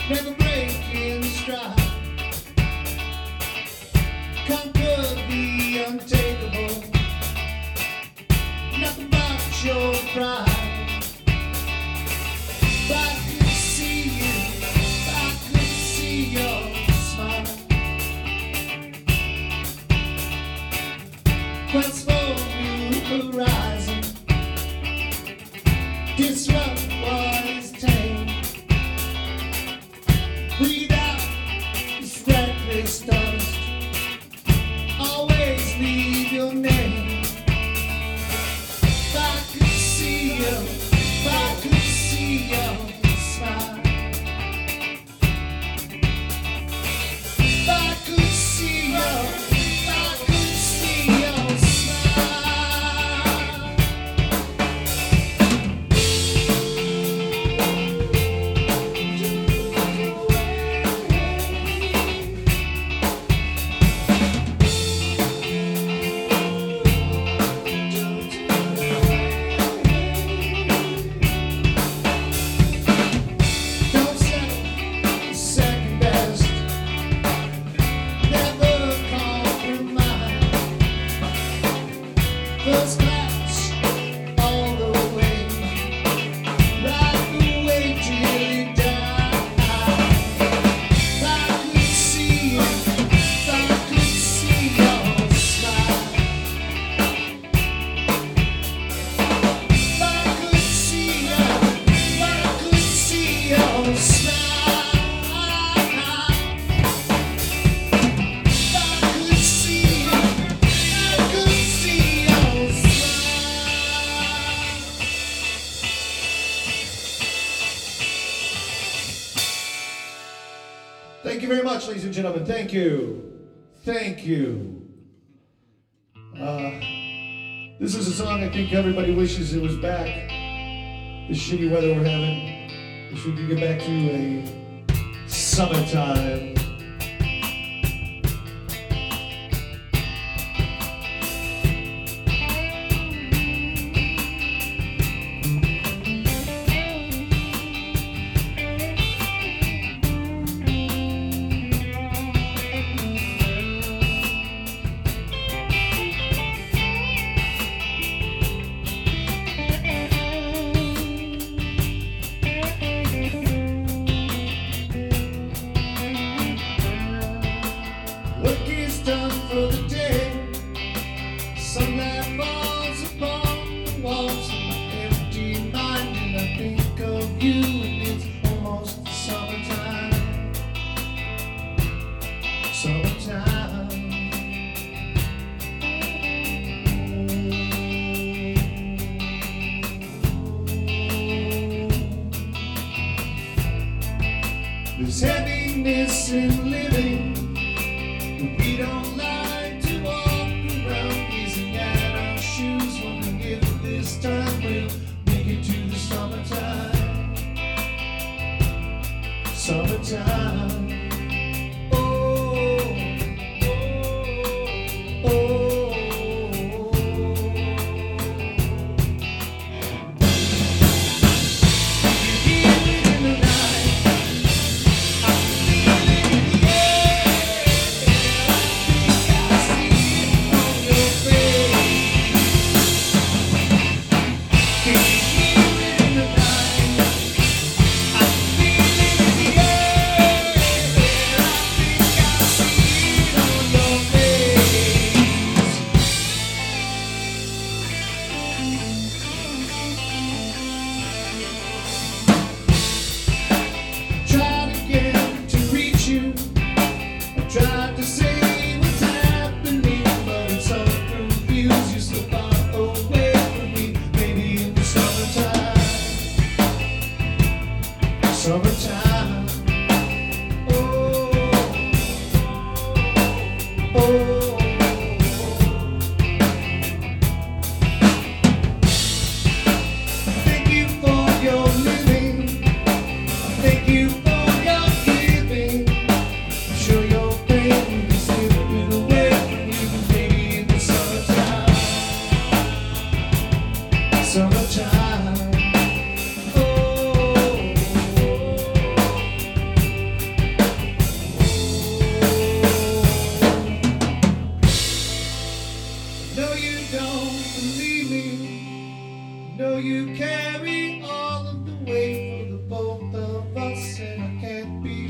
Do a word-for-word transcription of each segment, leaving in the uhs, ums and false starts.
never break in stride. Conquer the untakeable. Nothing but your pride. If I could see you, if I could see your smile. Quest for new horizon. Disrupt what is tame. Breathe out this reckless dust. Always leave your name. If I could see you, if I could see your smile. If I could see you, if I could see your smile. Don't settle second best. Never compromise. First class all the way. Ride the way till you die. If I could see you, if I could see your smile. If I could see you, if I could see your smile. If I could see you, if I could see your smile. Thank you very much, ladies and gentlemen. Thank you. Thank you. Uh, this is a song I think everybody wishes it was back. The shitty weather we're having. Wish we could get back to a summertime. Work is done for the day. Sunlight falls upon the walls of my empty mind, and I think of you, and it's almost summertime. Summertime. There's heaviness in living. We don't like to walk around gazing at our shoes, wondering if this time we'll make it to the summertime. Summertime. Oh, oh, oh, Here in the night, I feel it in the air. I see it on your face. Can you hear it in the night? I feel it in the air.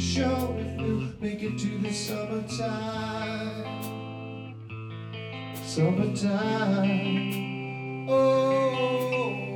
sure if we'll make it to the summertime. Summertime. Oh.